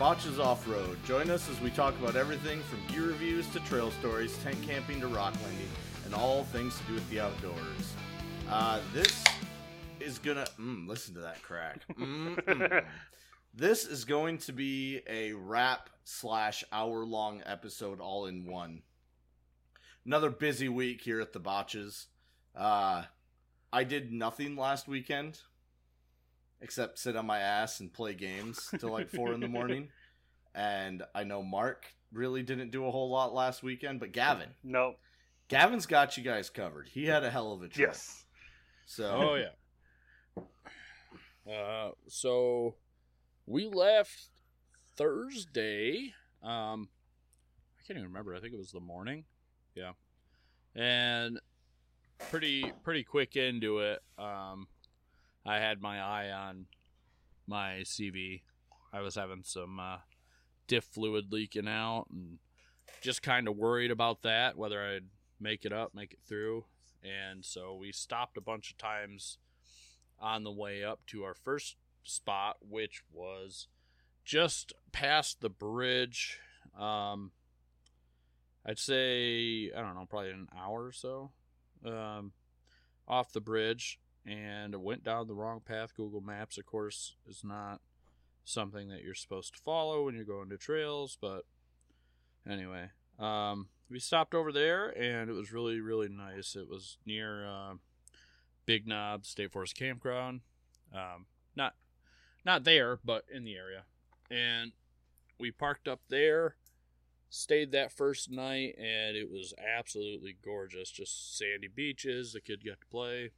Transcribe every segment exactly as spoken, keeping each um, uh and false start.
Botches Off-Road. Join us as we talk about everything from gear reviews to trail stories, tent camping to rock landing, and all things to do with the outdoors. Uh, this is gonna... Mm, listen to that crack. Mm-mm. This is going to be a wrap slash hour-long episode all in one. Another busy week here at the Botches. Uh, I did nothing last weekend except sit on my ass and play games till like four in the morning. And I know Mark really didn't do a whole lot last weekend, but Gavin. Nope. Gavin's got you guys covered. He had a hell of a trip. Yes. So. Oh, yeah. Uh, so we left Thursday. Um, I can't even remember. I think it was the morning. Yeah. And pretty, pretty quick into it. Um, I had my eye on my C V. I was having some uh, diff fluid leaking out and just kind of worried about that, whether I'd make it up, make it through. And so we stopped a bunch of times on the way up to our first spot, which was just past the bridge. Um, I'd say, I don't know, probably an hour or so um, off the bridge. And went down the wrong path. Google Maps, of course, is not something that you're supposed to follow when you're going to trails. But anyway, um, we stopped over there, and it was really, really nice. It was near uh, Big Knob State Forest Campground. Um, not, not there, but in the area. And we parked up there, stayed that first night, and it was absolutely gorgeous. Just sandy beaches. The kid got to play.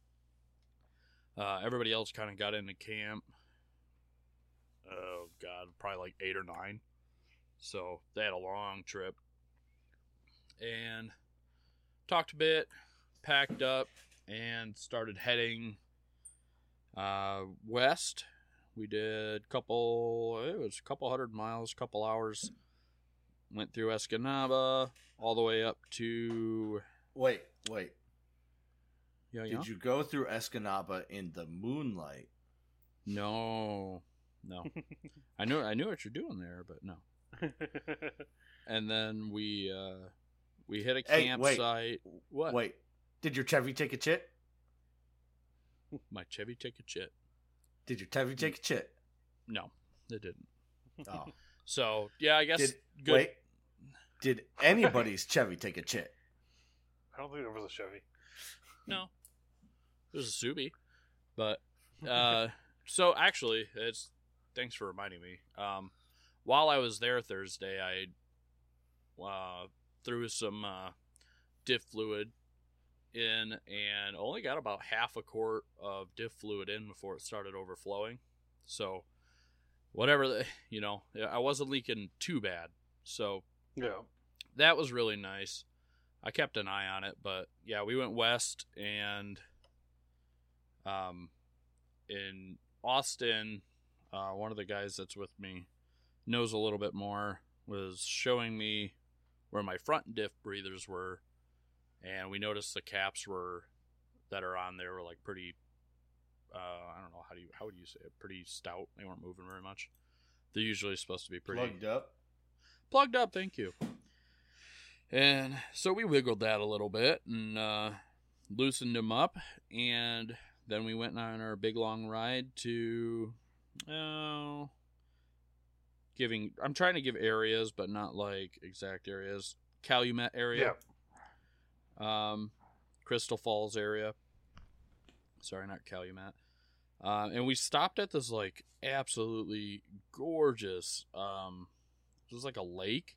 Uh, everybody else kind of got into camp. Oh, God, probably like eight or nine. So they had a long trip. And talked a bit, packed up, and started heading uh, west. We did a couple, it was a couple hundred miles, couple hours. Went through Escanaba, all the way up to... Wait, wait. Yeah, Did yeah. you go through Escanaba in the moonlight? No, no. I knew I knew what you're doing there, but no. And then we uh, we hit a Hey, campsite. wait. What? Wait, did your Chevy take a chit? My Chevy take a chit. Did your Chevy take a chit? No, it didn't. Oh. So yeah, I guess Did, good. Wait, did anybody's Chevy take a chit? I don't think there was a Chevy. No, there's a Subi, but uh, so actually, it's thanks for reminding me. Um, while I was there Thursday, I uh, threw some uh, diff fluid in and only got about half a quart of diff fluid in before it started overflowing. So whatever, the, you know, I wasn't leaking too bad. So Yeah. that was really nice. I kept an eye on it, but yeah, we went west, and um, in Austin, uh, one of the guys that's with me knows a little bit more, was showing me where my front diff breathers were, and we noticed the caps were that are on there were like pretty, uh, I don't know, how do you, how would you say it? Pretty stout. They weren't moving very much. They're usually supposed to be pretty Plugged up? plugged up, thank you. And so we wiggled that a little bit and uh, loosened them up, and then we went on our big long ride to, oh, uh, giving, I'm trying to give areas, but not like exact areas. Calumet area. Yeah. Um, Crystal Falls area. Sorry, not Calumet. Uh, and we stopped at this like absolutely gorgeous, um, it was like a lake.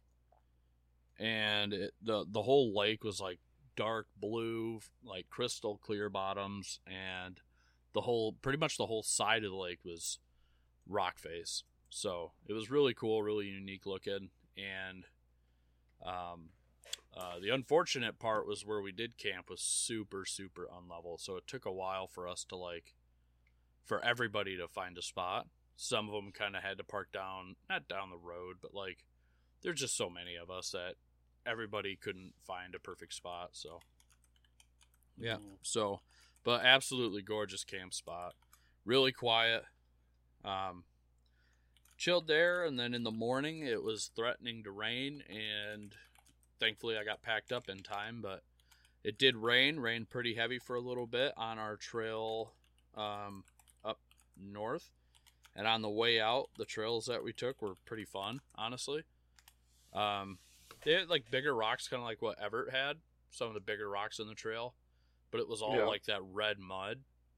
And it, the the whole lake was like dark blue, like crystal clear bottoms, and the whole, pretty much the whole side of the lake was rock face. So it was really cool, really unique looking. And um, uh, the unfortunate part was where we did camp was super, super unlevel. So it took a while for us to like, for everybody to find a spot. Some of them kind of had to park down, not down the road, but like, there's just so many of us that everybody couldn't find a perfect spot. So, yeah. Mm. So, but absolutely gorgeous camp spot. Really quiet. Um, chilled there, and then in the morning it was threatening to rain, and thankfully I got packed up in time, but it did rain, rained pretty heavy for a little bit on our trail um, up north. And on the way out, the trails that we took were pretty fun, honestly. Um, they had like bigger rocks, kind of like what Everett had, some of the bigger rocks in the trail, but it was all Yeah. like that red mud.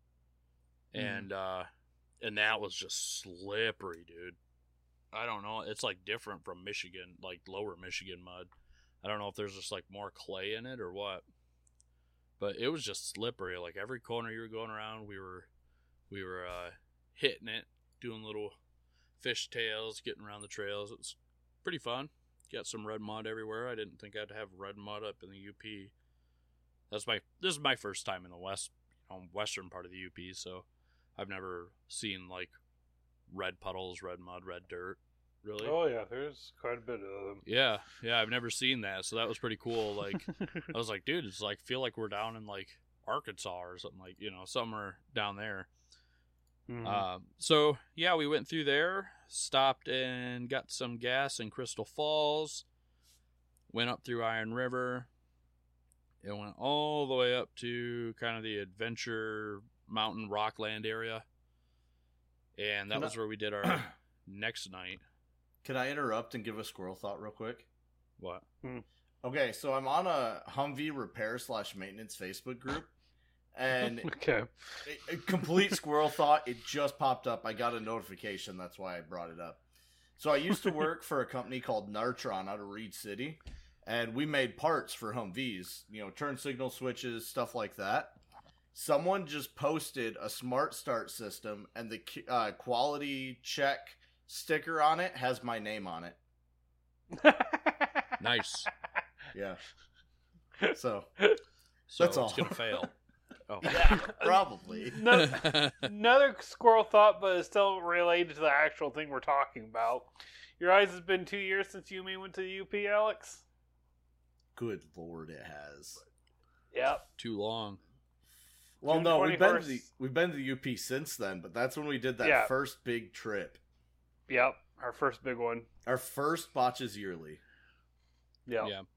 And uh, and that was just slippery, dude. I don't know. It's like different from Michigan, like lower Michigan mud. I don't know if there's just like more clay in it or what. But it was just slippery. Like every corner you were going around, we were we were uh, hitting it, doing little fish tails, getting around the trails. It was pretty fun. Got some red mud everywhere. I didn't think I'd have red mud up in the U P. That's my this is my first time in the west, you know, western part of the U P, so I've never seen like red puddles, red mud, red dirt. Really? Oh yeah, there's quite a bit of them. Yeah, yeah, I've never seen that, so that was pretty cool. Like, I was like, dude, it's like feel like we're down in like Arkansas or something, like, you know, somewhere down there. Mhm. Um, so yeah, we went through there, stopped and got some gas in Crystal Falls, went up through Iron River, it went all the way up to kind of the Adventure Mountain Rockland area, and that Can I- was where we did our next night. Can I interrupt and give a squirrel thought real quick? What? Okay, so I'm on a Humvee repair slash maintenance Facebook group, and Okay. a, a complete squirrel thought. It just popped up. I got a notification. That's why I brought it up. So I used to work for a company called Nartron out of Reed City, and we made parts for Humvees. You know, turn signal switches, stuff like that. Someone just posted a smart start system, and the uh, quality check sticker on it has my name on it. Nice. Yeah. So So That's it's all. gonna fail. Oh. Yeah. probably. No, another squirrel thought, but it's still related to the actual thing we're talking about. Your eyes has been two years since you and me went to the U P, Alex. Good lord, it has. Yep. Too long. Well, June no, we've been to twenty-first. the we've been to the U P since then, but that's when we did that Yeah. first big trip. Yep. Our first big one. Our first botches yearly. Yep. Yeah.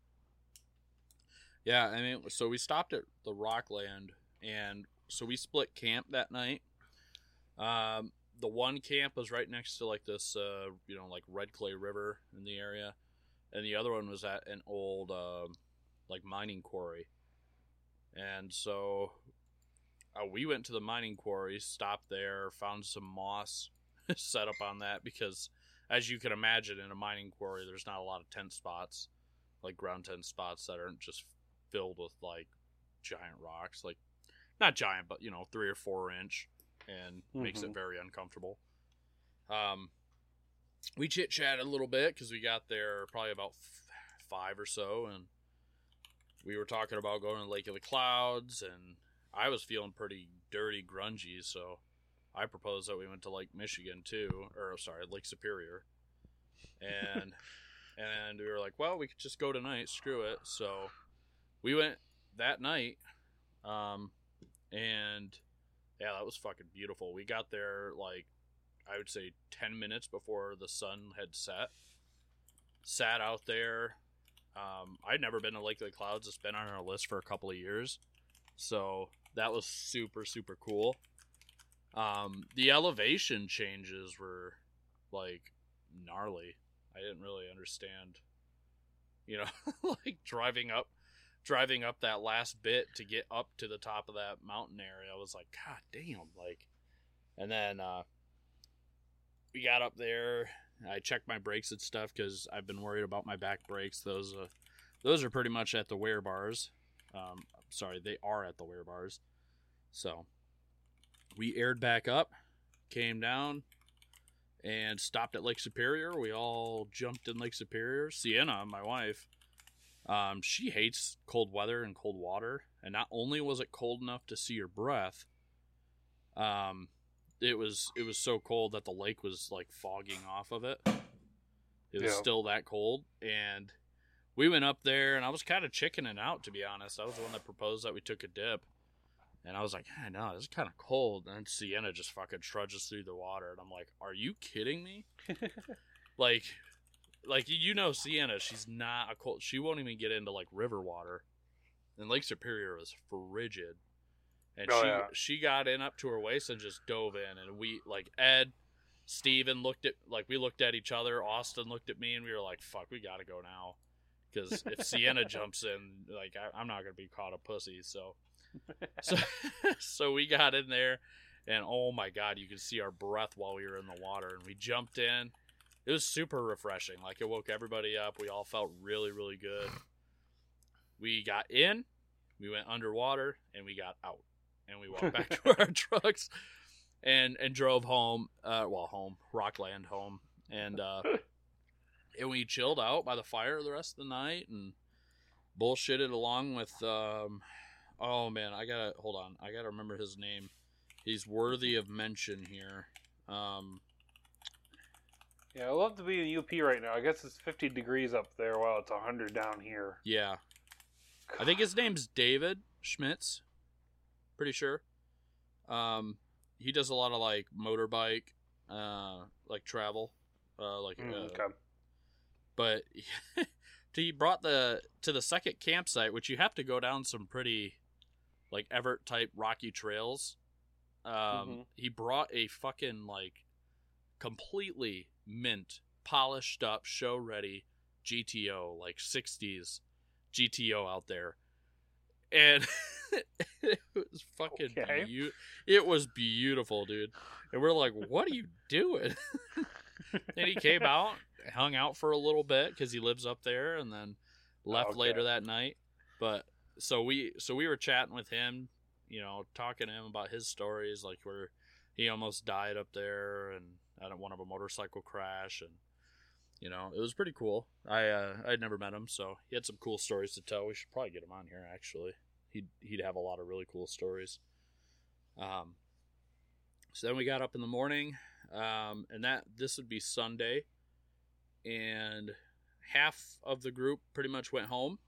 Yeah, I mean, so we stopped at the Rockland, and so we split camp that night. Um, the one camp was right next to like this, uh, you know, like Red Clay River in the area, and the other one was at an old, uh, like mining quarry. And so uh, we went to the mining quarry, stopped there, found some moss, set up on that because, as you can imagine, in a mining quarry, there's not a lot of tent spots, like ground tent spots that aren't just filled with like giant rocks, like not giant, but you know, three or four inch, and makes it Mhm. very uncomfortable. Um, we chit chatted a little bit because we got there probably about f- five or so, and we were talking about going to Lake of the Clouds, and I was feeling pretty dirty, grungy, so I proposed that we went to Lake Michigan too, or sorry, Lake Superior, and and we were like, well, we could just go tonight, screw it. So we went that night, um, and yeah, that was fucking beautiful. We got there like I would say ten minutes before the sun had set. Sat out there. Um, I'd never been to Lake of the Clouds. It's been on our list for a couple of years, so that was super super cool. Um, the elevation changes were like gnarly. I didn't really understand, you know, like driving up, driving up that last bit to get up to the top of that mountain area. I was like, God damn, like, and then uh, we got up there. I checked my brakes and stuff because I've been worried about my back brakes. Those, uh, those are pretty much at the wear bars. Um, sorry, they are at the wear bars. So we aired back up, came down, and stopped at Lake Superior. We all jumped in Lake Superior. Sienna, my wife, um, she hates cold weather and cold water. And not only was it cold enough to see her breath, um, it was it was so cold that the lake was like fogging off of it. It was Yeah. still that cold, and we went up there, and I was kind of chickening out, to be honest. I was the one that proposed that we took a dip, And I was like, I know, it's kind of cold. And then Sienna just fucking trudges through the water. And I'm like, are you kidding me? like, like you know Sienna, she's not a cold. She won't even get into, like, river water. And Lake Superior was frigid. And Oh, she yeah. she got in up to her waist and just dove in. And we, like, Ed, Steven looked at, like, we looked at each other. Austin looked at me, and we were like, fuck, we got to go now. Because if Sienna jumps in, like, I, I'm not going to be caught a pussy, so... so, so we got in there, and oh my god, you could see our breath while we were in the water, and we jumped in. It was super refreshing. Like, it woke everybody up. We all felt really, really good. We got in, we went underwater, and we got out, and we walked back to our trucks, and and drove home. Uh, well, home, Rockland home, and uh, and we chilled out by the fire the rest of the night, and bullshitted along with. Um, Oh, man, I gotta, hold on, I gotta remember his name. He's worthy of mention here. Um, Yeah, I love to be in U P right now. I guess it's fifty degrees up there while it's one hundred down here. yeah. I think his name's David Schmitz. Pretty sure. Um, he does a lot of, like, motorbike, uh, like, travel. Uh, like, Mm, uh, okay. But he brought the, to the second campsite, which you have to go down some pretty... like Everett type rocky trails. Um, Mhm. He brought a fucking like completely mint, polished up, show ready G T O, like sixties G T O out there, and it was fucking Okay. beau- it was beautiful, dude. And we're like, what are you doing? And he came out, hung out for a little bit because he lives up there, and then left Okay. later that night. But So we so we were chatting with him, you know, talking to him about his stories, like where he almost died up there and at one of a motorcycle crash, and you know, it was pretty cool. I uh, I'd never met him, so he had some cool stories to tell. We should probably get him on here. Actually, he'd he'd have a lot of really cool stories. Um. So then we got up in the morning, um, and that this would be Sunday, and half of the group pretty much went home.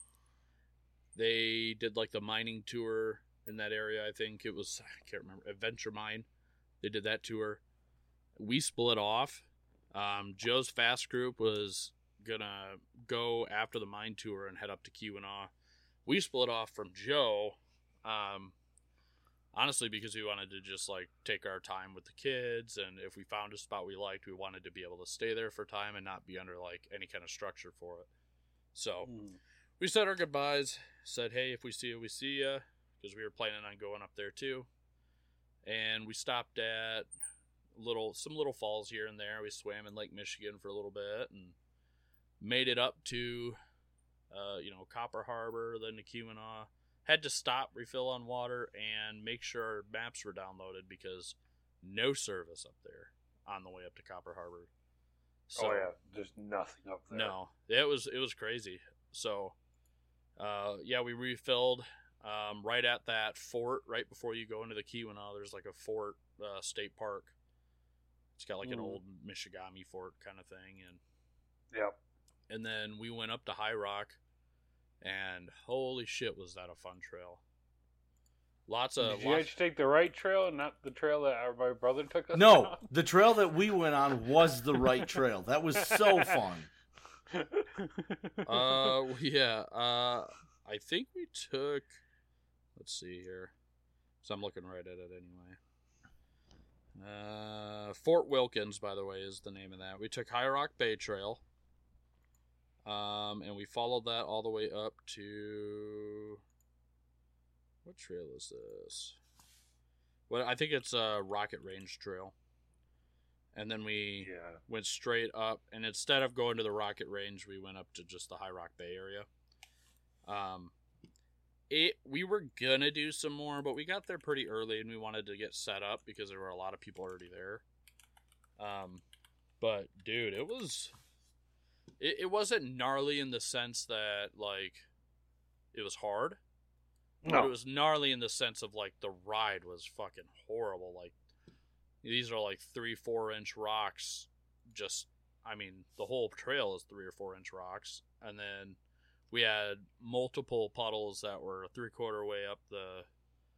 They did like the mining tour in that area. I think it was, I can't remember, Adventure Mine. They did that tour. We split off. Um, Joe's Fast Group was going to go after the mine tour and head up to Keweenaw. We split off from Joe, um, honestly, because we wanted to just like take our time with the kids. And if we found a spot we liked, we wanted to be able to stay there for time and not be under like any kind of structure for it. So Mm. we said our goodbyes, said, hey, if we see you, we see you, because we were planning on going up there too. And we stopped at little some little falls here and there. We swam in Lake Michigan for a little bit and made it up to, uh, you know, Copper Harbor, then to Keweenaw. Had to stop, refill on water, and make sure our maps were downloaded because no service up there on the way up to Copper Harbor. So, oh yeah, there's nothing up there. no, it was it was crazy. So, uh, yeah, we refilled um, right at that fort, right before you go into the Keweenaw. There's like a fort, uh, state park. It's got like an Mm. old Michigami fort kind of thing, and Yep. and then we went up to High Rock, and holy shit, was that a fun trail! Lots of Did you lots, guys take the right trail and not the trail that our, my brother took us No, down? the trail that we went on was the right trail. That was so fun. uh, yeah. Uh, I think we took. Let's see here. So I'm looking right at it anyway. Uh, Fort Wilkins, by the way, is the name of that. We took High Rock Bay Trail. Um, and we followed that all the way up to. What trail is this? Well, I think it's a Rocket Range Trail. And then we Yeah. went straight up, and instead of going to the Rocket Range, we went up to just the High Rock Bay area. Um, it we were gonna do some more, but we got there pretty early, and we wanted to get set up because there were a lot of people already there. Um, but dude, it was it, it wasn't gnarly in the sense that like it was hard. But it No. was gnarly in the sense of like the ride was fucking horrible. Like these are like three, four inch rocks. Just, I mean, the whole trail is three or four inch rocks, and then we had multiple puddles that were three quarter way up the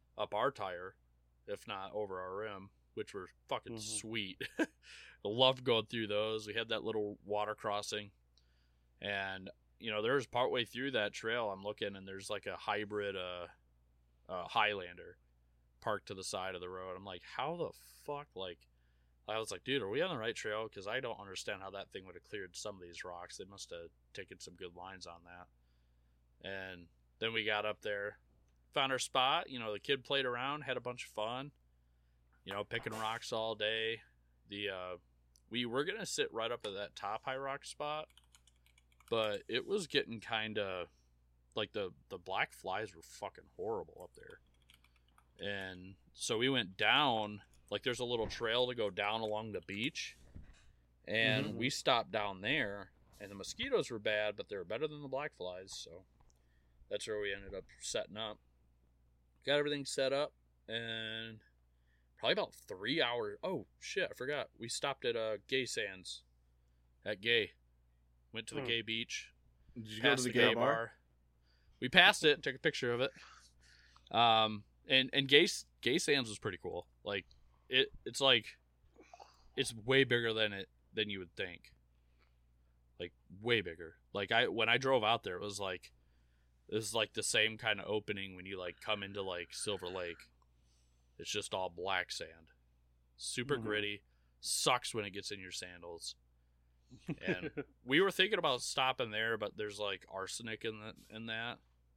up our tire, if not over our rim, which were fucking Mhm. sweet. I loved going through those. We had that little water crossing, and you know, there's partway through that trail I'm looking, and there's like a hybrid uh, uh Highlander parked to the side of the road. I'm like, how the fuck? Like, I was like, dude, are we on the right trail? Because I don't understand how that thing would have cleared some of these rocks. They must have taken some good lines on that. And then we got up there, found our spot. You know, the kid played around, had a bunch of fun. You know, picking rocks all day. The uh, we were gonna sit right up at that top high rock spot, but it was getting kind of like the the black flies were fucking horrible up there. And so we went down, like there's a little trail to go down along the beach. And Mhm. we stopped down there, and the mosquitoes were bad, but they were better than the black flies. So that's where we ended up setting up. Got everything set up, and probably about three hours. Oh, shit, I forgot. We stopped at uh, Gay Sands at Gay. Went to the Hmm. Gay Beach. Did you go Past to the gay bar? We passed it, took a picture of it. Um, and and Gay Gay Sands was pretty cool. Like it, it's like it's way bigger than it than you would think. Like way bigger. Like I when I drove out there, it was like it was like the same kind of opening when you like come into like Silver Lake. It's just all black sand, super Mhm. gritty. Sucks when it gets in your sandals. And we were thinking about stopping there, but there's like arsenic in that in that.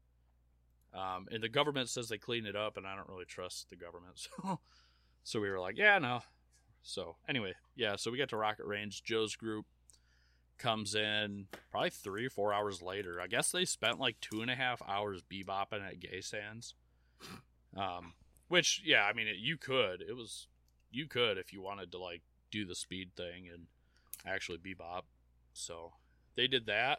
Um, and the government says they clean it up, and I don't really trust the government. So, so we were like, yeah, no. So anyway, yeah. So we got to Rocket Range. Joe's group comes in probably three or four hours later. I guess they spent like two and a half hours bebopping at Gay Sands. Um, which yeah, I mean, it, you could. It was you could if you wanted to like do the speed thing and actually bebop. So they did that,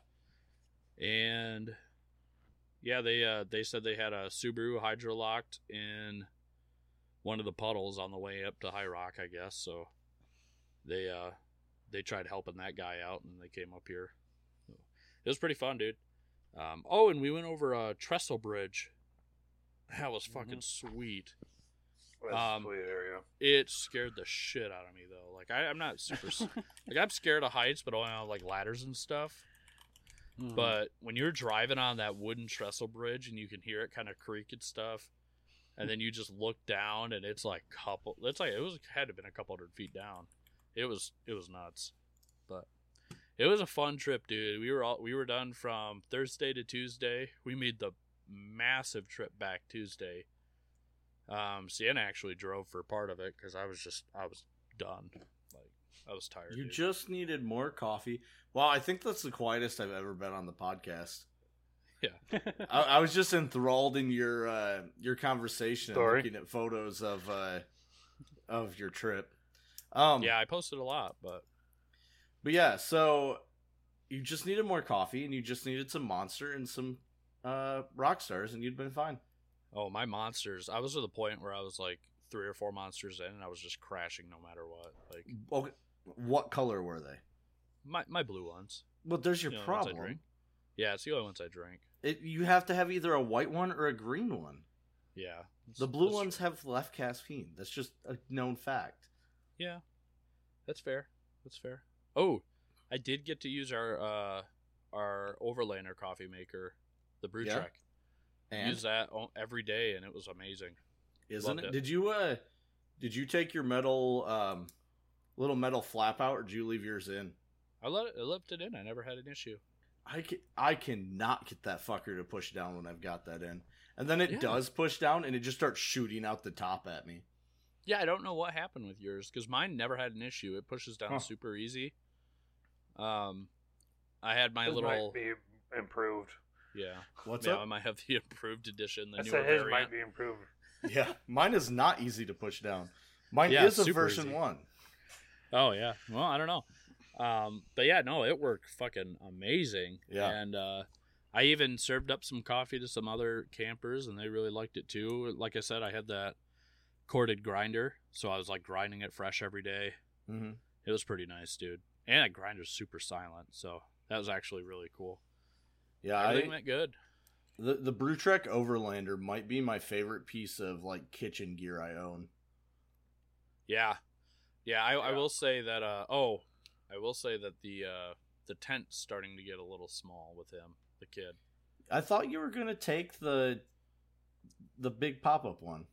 and yeah, they uh, they said they had a Subaru hydrolocked in one of the puddles on the way up to High Rock, I guess. So they uh, they tried helping that guy out, and they came up here. So it was pretty fun, dude. Um, oh, and we went over a trestle bridge. That was fucking sweet. That's Um, a sweet area. It scared the shit out of me though. Like I, I'm not super s- like I'm scared of heights, but only on like ladders and stuff. Mhm. But when you're driving on that wooden trestle bridge and you can hear it kind of creak and stuff, and then you just look down and it's like couple, it's like it was had to have been a couple hundred feet down. It was it was nuts, but it was a fun trip, dude. We were all we were done from Thursday to Tuesday. We made the massive trip back Tuesday. Um, Sienna actually drove for part of it because I was just I was done. Like I was tired. You dude. just needed more coffee. Wow, I think that's the quietest I've ever been on the podcast. I, I was just enthralled in your uh, your conversation, and Story. looking at photos of uh, of your trip. Um, Yeah, I posted a lot, but but yeah, so you just needed more coffee, and you just needed some Monster and some uh, rock stars, and you'd been fine. oh, my monsters! I was to the point where I was like three or four monsters in, and I was just crashing no matter what. Like Okay, what color were they? my my blue ones. Well, there's your You know, the ones I problem. drink. Yeah, it's the only ones I drink. It, you have to have either a white one or a green one. Yeah, that's- The blue that's ones true. have left caffeine. That's just a known fact. Yeah, that's fair. That's fair. Oh, I did get to use our uh our Overlander coffee maker, the Brew Yeah? Trek. And Use that o- every day, and it was amazing. isn't loved it? it. Did you uh did you take your metal um little metal flap out, or did you leave yours in? I let it, I left it in. I never had an issue. I can I cannot get that fucker to push down when I've got that in. And then it Yeah. does push down and it just starts shooting out the top at me. Yeah, I don't know what happened with yours because mine never had an issue. It pushes down Huh. super easy. Um, I had my His little might be improved. yeah. What's yeah, I up? might have the improved edition, the I newer said his variant. might be improved. Yeah. Mine is not easy to push down. Mine Yeah, is a super version easy. one. Oh yeah. Well, I don't know. Um, but yeah, no, it worked fucking amazing. Yeah. And uh, I even served up some coffee to some other campers, and they really liked it too. Like I said, I had that corded grinder, so I was like grinding it fresh every day. Mm-hmm. It was pretty nice, dude. And that grinder's super silent, so that was actually really cool. Yeah, Everything I, went good. The the Brewtrek Overlander might be my favorite piece of like kitchen gear I own. Yeah, yeah. I, I Yeah. will say that. Uh, oh, I will say that the uh, the tent's starting to get a little small with him, the kid. I thought you were gonna take the the big pop up one,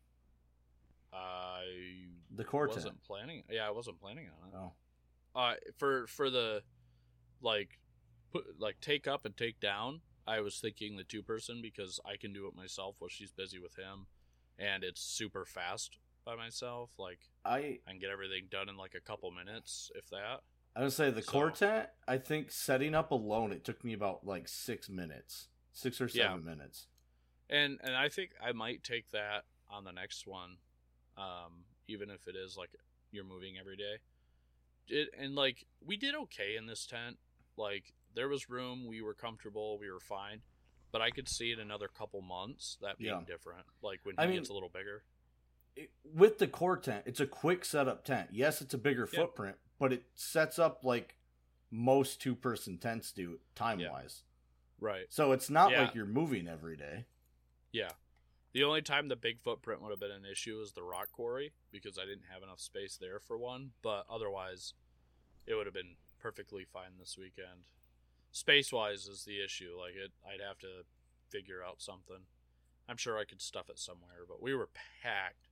I the core wasn't tent. planning. Yeah, I wasn't planning on it. Oh, Uh, for for the like put like take up and take down. I was thinking the two person because I can do it myself while she's busy with him, and it's super fast by myself. Like I I can get everything done in like a couple minutes, if that. I would say the So- core tent. I think setting up alone, it took me about like six minutes, six or Yeah. seven minutes. And and I think I might take that on the next one, um, even if it is like you're moving every day. It and like we did okay in this tent. Like there was room, we were comfortable, we were fine. But I could see in another couple months that being Yeah. different. Like when he I mean- gets a little bigger. It, with the core tent, it's a quick setup tent. Yes, it's a bigger Yeah. footprint, but it sets up like most two person tents do time wise. Right. So it's not Yeah. like you're moving every day. Yeah. The only time the big footprint would have been an issue is the rock quarry because I didn't have enough space there for one. But otherwise, it would have been perfectly fine this weekend. Space wise is the issue. Like it, I'd have to figure out something. I'm sure I could stuff it somewhere, but we were packed,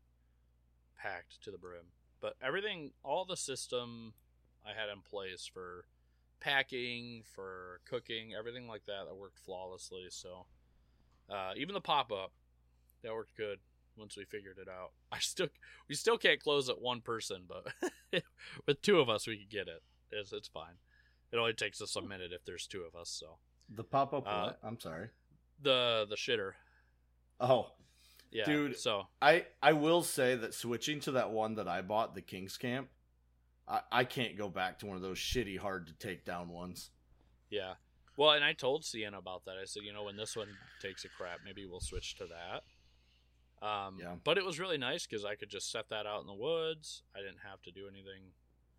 packed to the brim. But everything, all the system I had in place for packing, for cooking, everything like that, that worked flawlessly. So. Uh, even the pop-up, that worked good once we figured it out. I still, we still can't close it one person, but with two of us, we could get it. It's, it's fine. It only takes us a minute if there's two of us. So The pop up Uh, what? I'm sorry. the the shitter, Oh, yeah, Dude. So I I will say that switching to that one that I bought, the King's Camp, I, I can't go back to one of those shitty, hard to take down ones. yeah. Well, and I told Sienna about that. I said, you know, when this one takes a crap, maybe we'll switch to that. Um, Yeah. But it was really nice because I could just set that out in the woods. I didn't have to do anything.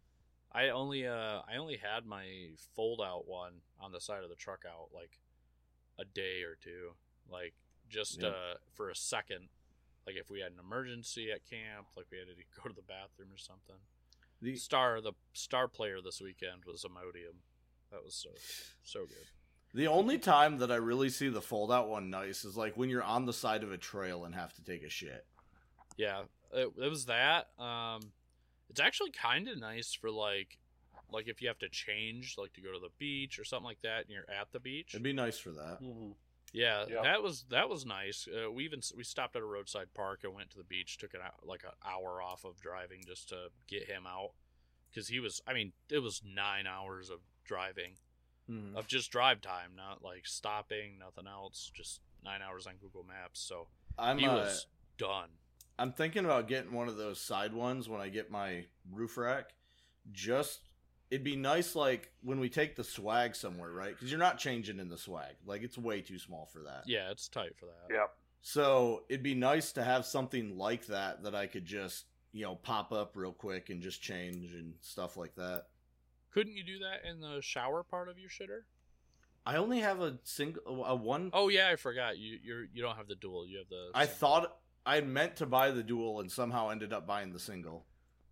I only uh I only had my fold out one on the side of the truck out like a day or two, like just Yeah. uh for a second, like if we had an emergency at camp, like we had to go to the bathroom or something. The Star the star player this weekend was Imodium. That was so so good. the only time that I really see the fold out one nice is like when you're on the side of a trail and have to take a shit. Yeah, it, it was that. Um, it's actually kind of nice for like, like if you have to change, like to go to the beach or something like that, and you're at the beach. It'd be nice for that. Mm-hmm. Yeah, Yeah. that was that was nice. Uh, we even we stopped at a roadside park and went to the beach. Took an hou- like an hour off of driving just to get him out because he was. I mean, it was nine hours of driving Mhm. of just drive time, not like stopping, nothing else. Just nine hours on Google Maps. So I'm he uh, was done. I'm thinking about getting one of those side ones when I get my roof rack. Just it'd be nice like when we take the swag somewhere, right? Because you're not changing in the swag. Like it's way too small for that. Yeah, it's tight for that. Yep. So it'd be nice to have something like that that I could just, you know, pop up real quick and just change and stuff like that. Couldn't you do that in the shower part of your shitter? I only have a single, a one. Oh yeah, I forgot. You you're you don't have the dual. You have the. I single. thought I meant to buy the dual and somehow ended up buying the single.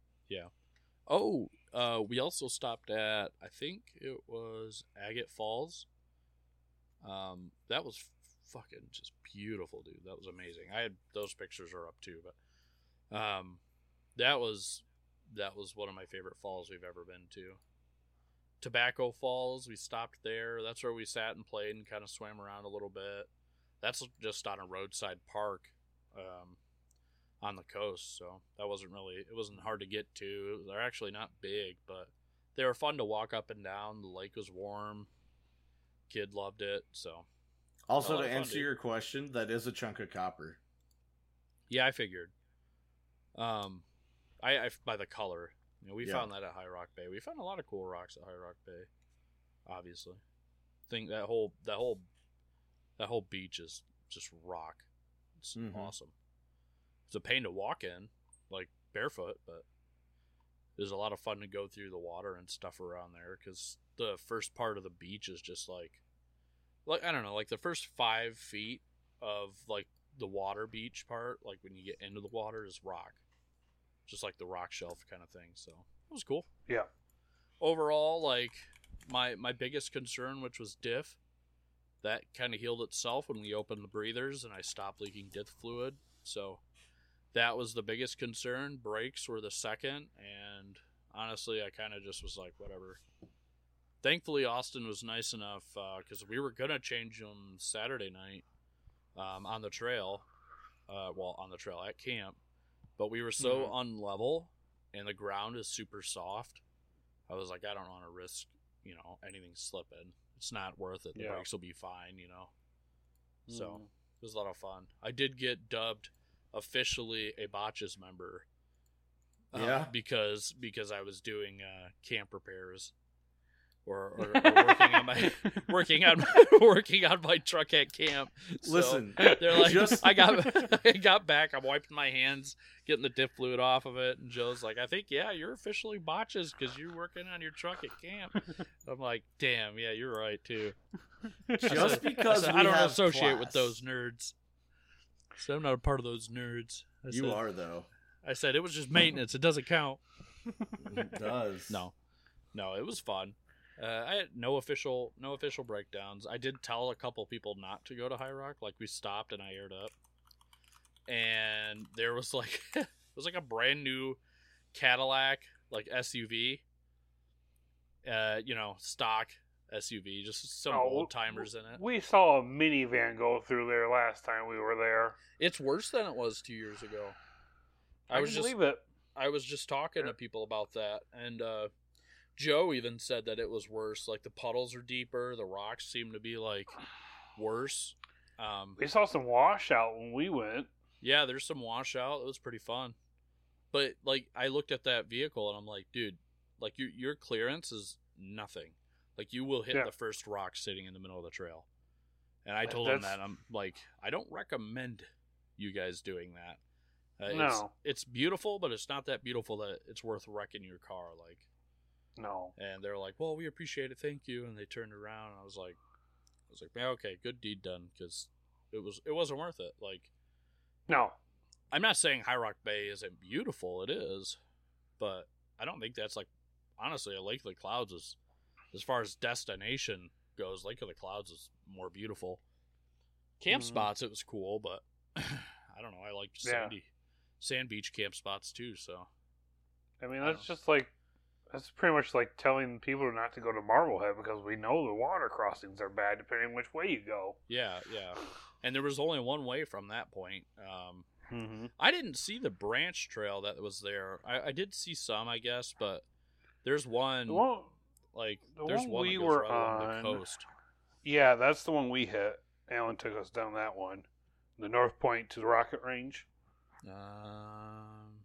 Oh, uh, we also stopped at I think it was Agate Falls. Um, that was fucking just beautiful, dude. That was amazing. I had those pictures are up too, but um, that was that was one of my favorite falls we've ever been to. Tobacco Falls, we stopped there. That's where we sat and played and kind of swam around a little bit. That's just on a roadside park um, on the coast, so that wasn't really, it wasn't hard to get to. They're actually not big, but they were fun to walk up and down. The lake was warm. Kid loved it, so. A Also, lot to of fun, answer dude. your question, that is a chunk of copper. Yeah, I figured. Um, I, I by the color. You know, we Yeah. found that at High Rock Bay. We found a lot of cool rocks at High Rock Bay. Obviously, think that whole that whole that whole beach is just rock. It's Mhm. awesome. It's a pain to walk in, like barefoot, but there's a lot of fun to go through the water and stuff around there because the first part of the beach is just like like I don't know, like the first five feet of like the water beach part, like when you get into the water, is rock, just like the rock shelf kind of thing. So it was cool. Yeah. Overall, like my my biggest concern, which was diff, that kind of healed itself when we opened the breathers and I stopped leaking diff fluid. So that was the biggest concern. Brakes were the second, and honestly, I kind of just was like, whatever. Thankfully, Austin was nice enough because uh, we were gonna change them Saturday night um, on the trail, uh, well, on the trail at camp, but we were so mm-hmm. unlevel and the ground is super soft. I was like, I don't want to risk, you know, anything slipping. It's not worth it. The yeah. brakes will be fine, you know. So mm. it was a lot of fun. I did get dubbed officially a Botches member. Uh, yeah. Because because I was doing uh, camp repairs. Or, or, or working on my working on my, working on my truck at camp. So Listen, they're like, just... I got I got back. I'm wiping my hands, getting the diff fluid off of it, and Joe's like, I think yeah, you're officially Botches because you're working on your truck at camp. I'm like, damn, yeah, you're right too. Just said, because I, said, we I don't have associate class. with those nerds. So I'm not a part of those nerds. I you said, are though. I said it was just maintenance. It doesn't count. It does. No, no, it was fun. Uh, I had no official no official breakdowns. I did tell a couple people not to go to High Rock. Like, we stopped and I aired up. And there was like it was like a brand new Cadillac, like S U V. Uh, you know, stock S U V, just some oh, old timers in it. We saw a minivan go through there last time we were there. It's worse than it was two years ago. I, I was can just believe it. I was just talking yeah. to people about that, and uh Joe even said that it was worse. Like, the puddles are deeper, the rocks seem to be like worse. Um, we saw some washout when we went. Yeah, there's some washout. It was pretty fun. But like, I looked at that vehicle and I'm like, dude, like your your clearance is nothing. Like, you will hit yeah. the first rock sitting in the middle of the trail. And I told That's... him that I'm like, I don't recommend you guys doing that. Uh, no, it's, it's beautiful, but it's not that beautiful that it's worth wrecking your car. Like. No. And they're like, well, we appreciate it, thank you. And they turned around, and I was like, I was like, man, okay, good deed done, because it was it wasn't worth it. Like, no, I'm not saying High Rock Bay isn't beautiful. It is, but I don't think that's like, honestly, a Lake of the Clouds is, as far as destination goes, Lake of the Clouds is more beautiful. Camp mm-hmm. spots, it was cool, but I don't know. I liked sandy, yeah. sand beach camp spots too. So, I mean, that's I just like. That's pretty much like telling people not to go to Marblehead because we know the water crossings are bad depending on which way you go. Yeah, yeah. And there was only one way from that point. Um, mm-hmm. I didn't see the branch trail that was there. I, I did see some, I guess, but there's one, the one like, the there's one one we that goes were right on, along the coast. Yeah, that's the one we hit. Alan took us down that one. The North Point to the Rocket Range. Um...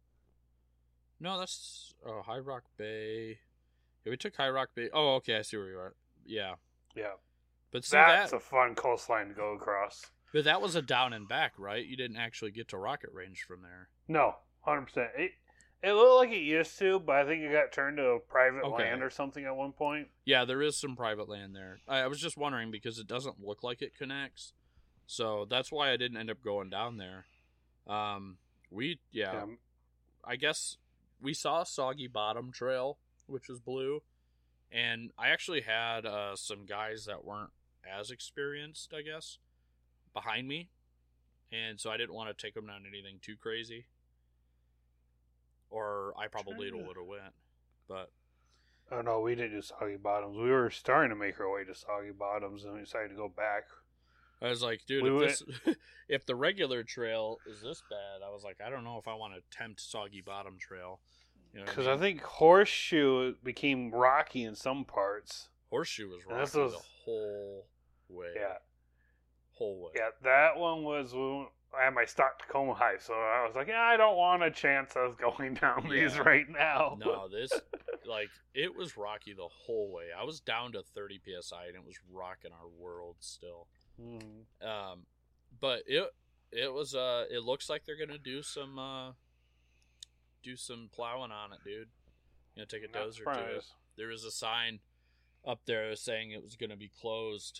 No, that's oh, High Rock Bay. Yeah, we took High Rock Bay. Oh, okay, I see where you are. Yeah. Yeah. But see, that's that, a fun coastline to go across. But that was a down and back, right? You didn't actually get to Rocket Range from there. No, one hundred percent. It, it looked like it used to, but I think it got turned to private okay. land or something at one point. Yeah, there is some private land there. I, I was just wondering because it doesn't look like it connects. So that's why I didn't end up going down there. Um, we, yeah, yeah. I guess... We saw Soggy Bottom Trail, which was blue, and I actually had uh, some guys that weren't as experienced, I guess, behind me, and so I didn't want to take them down anything too crazy, or I probably would have went, but... Oh, no, we didn't do Soggy Bottoms. We were starting to make our way to Soggy Bottoms, and we decided to go back. I was like, dude, we if, this, if the regular trail is this bad, I was like, I don't know if I want to tempt Soggy Bottom Trail. Because you know I, mean? I think Horseshoe became rocky in some parts. Horseshoe was rocky was, the whole way. Yeah. Whole way. Yeah, that one was when I had my stock Tacoma high, so I was like, yeah, I don't want a chance of going down yeah. these right now. No, this, like, it was rocky the whole way. I was down to thirty P S I, and it was rocking our world still. Mm-hmm. Um, but it it was uh it looks like they're gonna do some uh do some plowing on it, dude. You know, take a Not dozer surprised. to it. There was a sign up there saying it was gonna be closed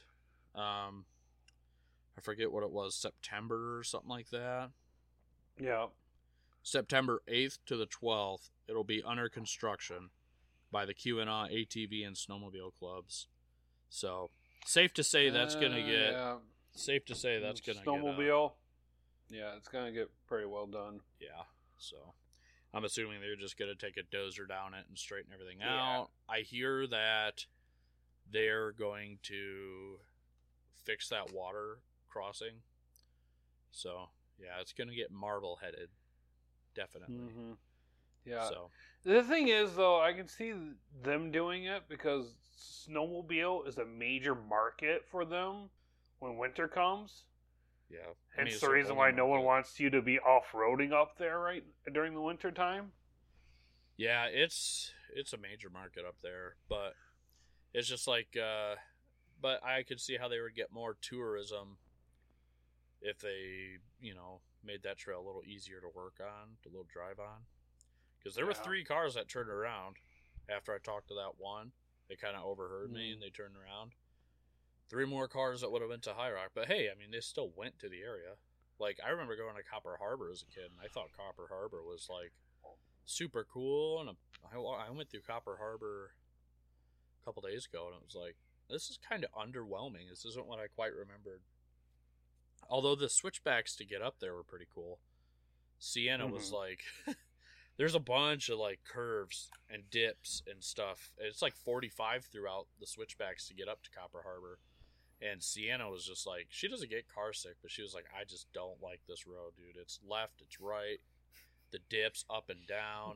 Um, I forget what it was, September or something like that. Yeah. September eighth to the twelfth, it'll be under construction by the Q and A A T V and Snowmobile clubs. So, safe to say that's going to Uh, get... yeah. Safe to say that's going to get... uh, Snowmobile. Yeah, it's gonna get pretty well done. Yeah, so I'm assuming they're just going to take a dozer down it and straighten everything Yeah. out. I hear that they're going to fix that water crossing. So, yeah, it's going to get marble-headed. Definitely. Mm-hmm. Yeah. So, The thing is, though, I can see them doing it because snowmobile is a major market for them when winter comes. yeah. I mean, Hence it's the their reason only why no one market. wants you to be off-roading up there right during the winter time. Yeah, it's it's a major market up there, but it's just like, uh, but I could see how they would get more tourism if they, you know, made that trail a little easier to work on, to little drive on. Because there were Yeah. three cars that turned around after I talked to that one. They kind of overheard me Mm. and they turned around. Three more cars that would have went to High Rock, but hey, I mean, they still went to the area. Like, I remember going to Copper Harbor as a kid, and I thought Copper Harbor was like super cool. And I, I went through Copper Harbor a couple days ago, and it was like, this is kind of underwhelming. This isn't what I quite remembered. Although the switchbacks to get up there were pretty cool. Sienna was Mhm. like, there's a bunch of like curves and dips and stuff. It's like forty-five throughout the switchbacks to get up to Copper Harbor. And Sienna was just like, she doesn't get car sick, but she was like, I just don't like this road, dude. It's left, it's right, the dips up and down.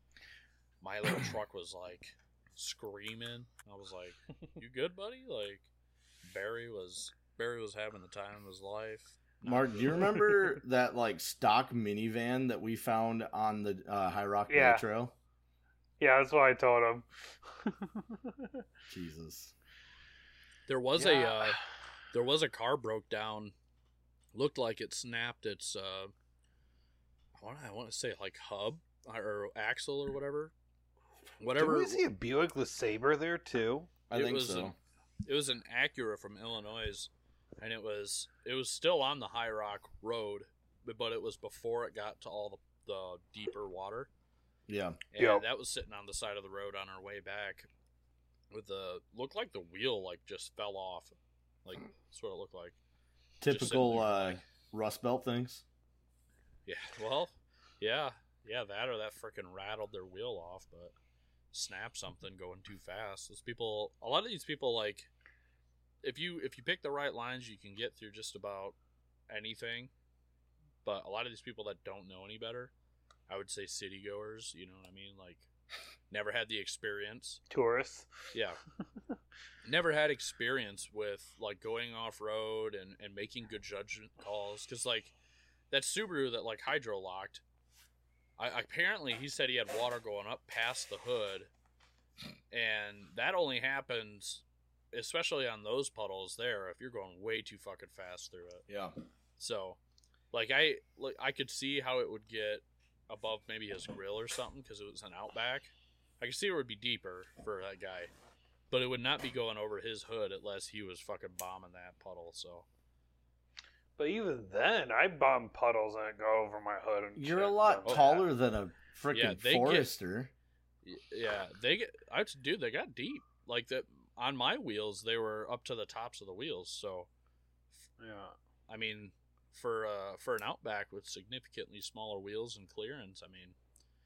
My little truck was like screaming. I was like, you good, buddy? Like, Barry was Barry was having the time of his life. Not Mark, do you good. remember that like stock minivan that we found on the uh, High Rock Yeah. Bay Trail? Yeah, that's what I told him. Jesus. There was Yeah. a uh, there was a car broke down. Looked like it snapped its uh, I want I want to say like hub or axle or whatever. Whatever. Did we see a Buick LeSabre there too? I It think was so. an- It was an Acura from Illinois, and it was it was still on the High Rock Road, but, but it was before it got to all the, the deeper water. Yeah. And Yep. that was sitting on the side of the road on our way back. With the looked like the wheel like just fell off, like that's what it looked like. Just Typical sitting there, uh, like- Rust Belt things. Yeah, well, yeah, yeah, that or that freaking rattled their wheel off, but snapped something going too fast. Those people, a lot of these people, like, if you if you pick the right lines, you can get through just about anything. But a lot of these people that don't know any better, I would say city goers. You know what I mean? Like, never had the experience. Tourists. Yeah. Never had experience with like going off road and, and making good judgment calls. Because like that Subaru that like hydro locked, I, apparently he said he had water going up past the hood. And that only happens, especially on those puddles there, if you're going way too fucking fast through it. Yeah. So, like I like I could see how it would get above maybe his grill or something because it was an Outback. I could see it would be deeper for that guy, but it would not be going over his hood unless he was fucking bombing that puddle. So But even then, I bomb puddles and it go over my hood. And You're shit. a lot So- taller than a Yeah, freaking they get- Forester. y- yeah, they get. I dude, they got deep. Like that on my wheels, they were up to the tops of the wheels. So Yeah. I mean, for uh, for an Outback with significantly smaller wheels and clearance, I mean.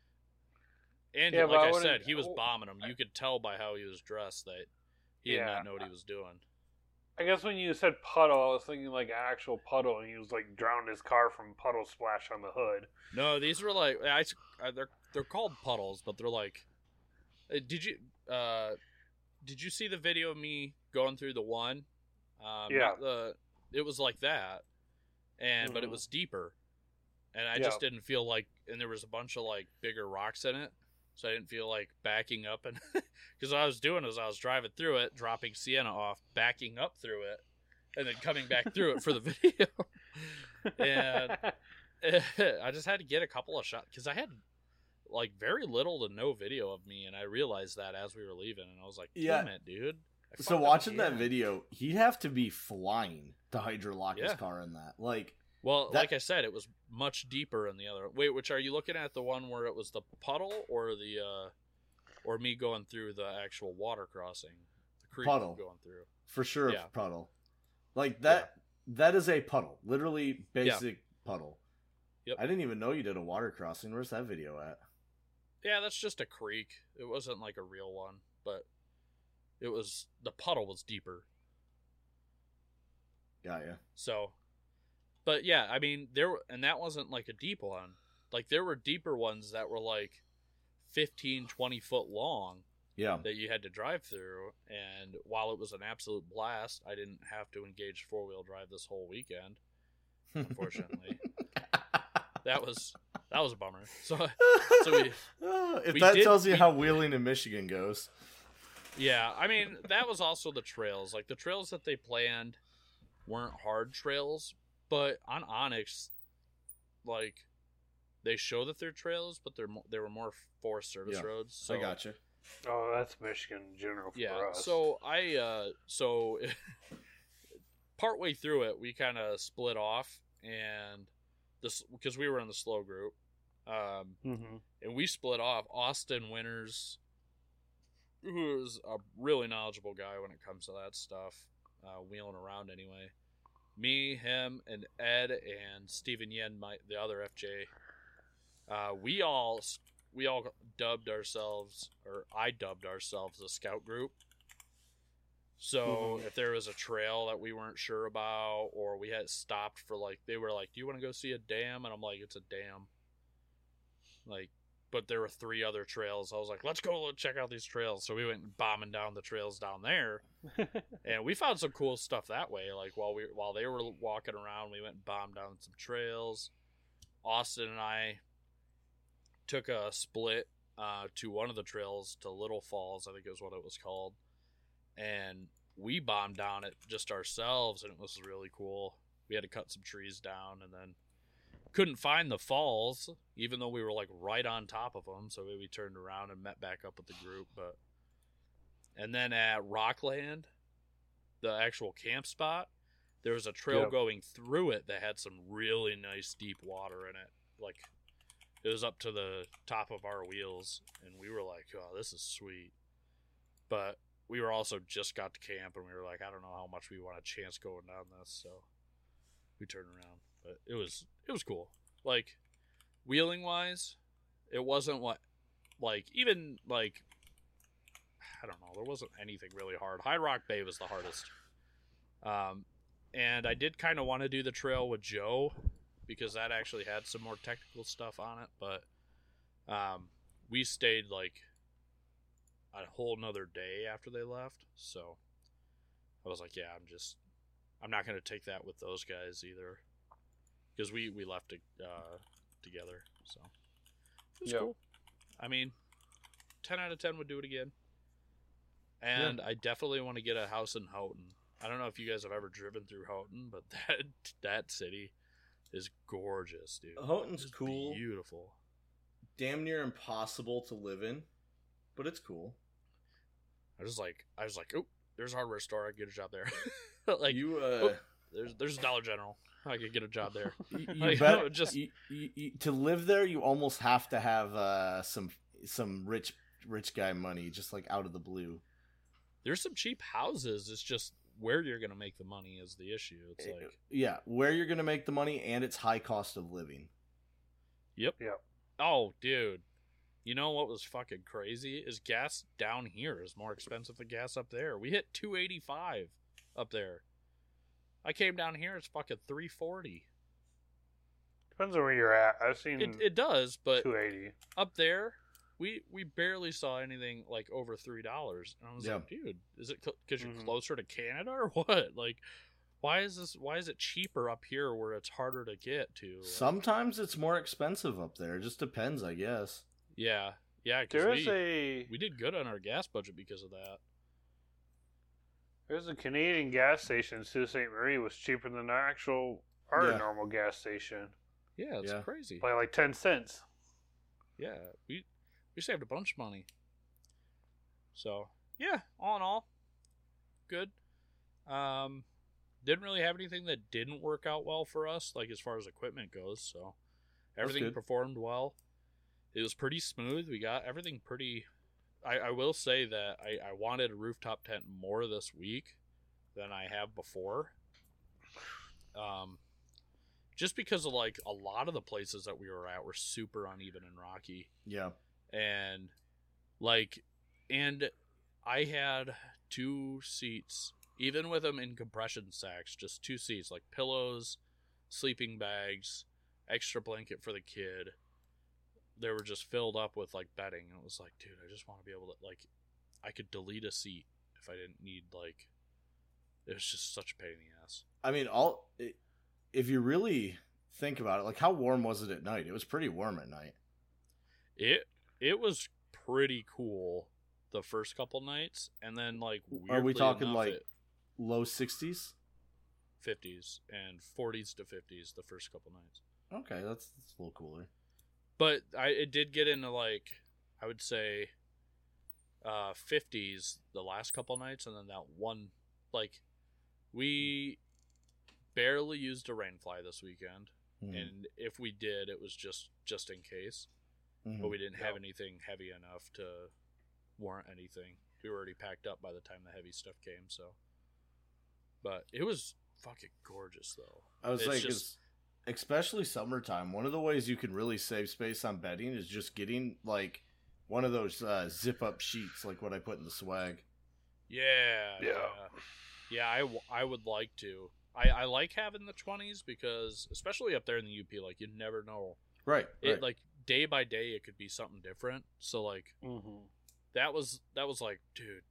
And Yeah, but I like I, wouldn't- said, he was bombing them. You could tell by how he was dressed that he did Yeah. not know what he was doing. I guess when you said puddle, I was thinking like actual puddle, and he was like drowned his car from puddle splash on the hood. No, these were like I, uh, they're they're called puddles, but they're like. uh, Did you uh, did you see the video of me going through the one? Um, Yeah. not the it was like that, and but it Mhm. was deeper, and I Yeah. just didn't feel like, and there was a bunch of like bigger rocks in it, so I didn't feel like backing up, and because what I was doing is I was driving through it, dropping Sienna off, backing up through it, and then coming back through it for the video, and. I just had to get a couple of shots because I had like very little to no video of me, and I realized that as we were leaving, and I was like, Yeah. "Damn it, dude!" I So fucked up watching that again. video, he'd have to be flying to hydrolock his Yeah. car in that. Like, Well, That- like I said, it was much deeper in the other. Wait, which are you looking at? The one where it was the puddle, or the, uh, or me going through the actual water crossing, the creek Puddle. going through? for sure, Yeah. puddle. Like that. That is a puddle. Literally basic puddle. Yep. I didn't even know you did a water crossing. Where's that video at? Yeah, that's just a creek. It wasn't like a real one, but it was the puddle was deeper. Got ya. So, but yeah, I mean there were, and that wasn't like a deep one. Like there were deeper ones that were like fifteen, twenty foot long Yeah. that you had to drive through. And while it was an absolute blast, I didn't have to engage four wheel drive this whole weekend. Unfortunately, that was that was a bummer. So, so we, if we that did- tells you we- how wheeling in Michigan goes. yeah, I mean that was also the trails. Like the trails that they planned weren't hard trails, but on Onyx, like they show that they're trails, but they're mo- they were more Forest Service Yeah, roads. So I gotcha. Oh, that's Michigan in general for yeah. us. So I uh so partway through it, we kind of split off, and this because we were in the slow group, um, hmm and we split off. Austin Winters, who is a really knowledgeable guy when it comes to that stuff, uh, wheeling around anyway. Me, him, and Ed and Stephen Yen, my the other F J. Uh, we all we all dubbed ourselves, or I dubbed ourselves, a scout group. So Mhm. if there was a trail that we weren't sure about, or we had stopped for like, they were like, "Do you want to go see a dam?" And I'm like, "It's a dam." Like, but there were three other trails. I was like, "Let's go check out these trails." So we went bombing down the trails down there, and we found some cool stuff that way. Like while we while they were walking around, we went and bombed down some trails. Austin and I took a split uh, to one of the trails to Little Falls, I think is what it was called, and we bombed down it just ourselves, and it was really cool. We had to cut some trees down, and then couldn't find the falls, even though we were like right on top of them. So we turned around and met back up with the group. But and then at Rockland, the actual camp spot, there was a trail Yep. going through it that had some really nice deep water in it. Like it was up to the top of our wheels, and we were like, "Oh, this is sweet." But we were also just got to camp, and we were like, "I don't know how much we want a chance going down this," so we turned around. But it was it was cool. Like wheeling wise, it wasn't what like even like I don't know. There wasn't anything really hard. High Rock Bay was the hardest. Um, and I did kind of want to do the trail with Joe because that actually had some more technical stuff on it. But um, we stayed like a whole nother day after they left. So I was like, yeah, I'm just I'm not going to take that with those guys either. Because we, we left it, uh, together, so it was Yep. cool. I mean, ten out of ten would do it again. And I definitely want to get a house in Houghton. I don't know if you guys have ever driven through Houghton, but that that city is gorgeous, dude. Houghton's It's cool. beautiful. Damn near impossible to live in, but it's cool. I was like, I was like, oh, there's a hardware store. I can get a job there. like, you, uh, oh, there's there's a Dollar General. I could get a job there. you, you Like, bet- no, just- you, you, you, to live there, you almost have to have uh, some some rich rich guy money, just like out of the blue. There's some cheap houses. It's just where you're gonna make the money is the issue. It's like, Yeah, where you're gonna make the money, and it's high cost of living. yep. Yep. Oh, dude. You know what was fucking crazy is gas down here is more expensive than gas up there. We hit two eighty-five up there. I came down here, it's fucking three forty. Depends on where you're at. I've seen It it does, but two eighty. up there, we we barely saw anything like over three dollars. And I was Yeah. like, dude, is it because you're Mhm. closer to Canada or what? Like, why is this? Why is it cheaper up here where it's harder to get to? Like, Sometimes it's more expensive up there. It just depends, I guess. yeah, yeah. Because There is we a we did good on our gas budget because of that. there's a Canadian gas station in Sault Ste. Marie was cheaper than our actual our Yeah. normal gas station Yeah, it's Yeah. crazy. by like ten cents. Yeah, we we saved a bunch of money. So yeah, all in all, good. Um, didn't really have anything that didn't work out well for us, like as far as equipment goes. So everything good. performed well. It was pretty smooth. We got everything pretty. I, I will say that I, I wanted a rooftop tent more this week than I have before. Um, just because of like a lot of the places that we were at were super uneven and rocky. Yeah. And like, and I had two seats, even with them in compression sacks, just two seats, like pillows, sleeping bags, extra blanket for the kid. They were just filled up with like bedding, and it was like, dude, I just want to be able to, like, I could delete a seat if I didn't need, like, it was just such a pain in the ass. I mean, all if you really think about it, like, how warm was it at night? It was pretty warm at night. It it was pretty cool the first couple nights, and then like are we talking enough, like it, low sixties, fifties, and forties to fifties the first couple nights? Okay, that's, that's a little cooler. But I it did get into like I would say uh fifties the last couple nights, and then that one, like, we barely used a rainfly this weekend, Mm-hmm. and if we did, it was just just in case. Mm-hmm. But we didn't have anything heavy enough to warrant anything. We were already packed up by the time the heavy stuff came, so. But it was fucking gorgeous, though. I was It's like, just- especially summertime, one of the ways you can really save space on bedding is just getting, like, one of those uh, zip-up sheets, like what I put in the swag. Yeah, Yeah. yeah, yeah. I, w- I would like to. I, I like having the twenties because, especially up there in the U P, like, you never know. Right, It right. like day by day, it could be something different. So like Mm-hmm. that was that was like, dude.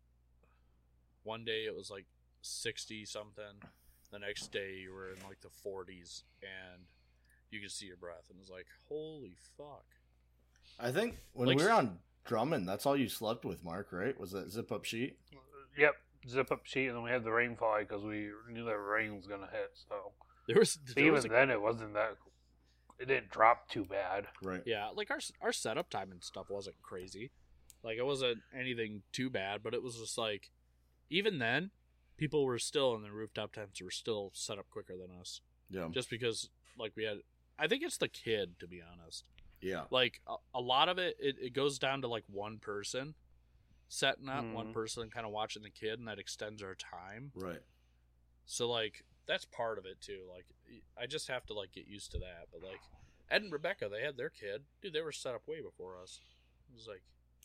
One day it was like sixty something. The next day you were in like the forties, and you could see your breath, and it was like, holy fuck. I think when Like- we were on Drummond, that's all you slept with, Mark, right? Was that zip-up sheet? Yep, zip up sheet, and then we had the rainfly because we knew that rain was gonna hit. So There was, but there even was a, then, it wasn't that. It didn't drop too bad. Right. yeah, like our our setup time and stuff wasn't crazy. Like it wasn't anything too bad, but it was just like, even then, people were still in the rooftop tents were still set up quicker than us. Yeah. Just because, like, we had, I think it's the kid, to be honest. Yeah. Like a, a lot of it, it, it goes down to like one person setting up, one Mhm. person kind of watching the kid, and that extends our time. Right. So like that's part of it too. Like I just have to like get used to that. But like Ed and Rebecca, they had their kid, dude. They were set up way before us. It was like,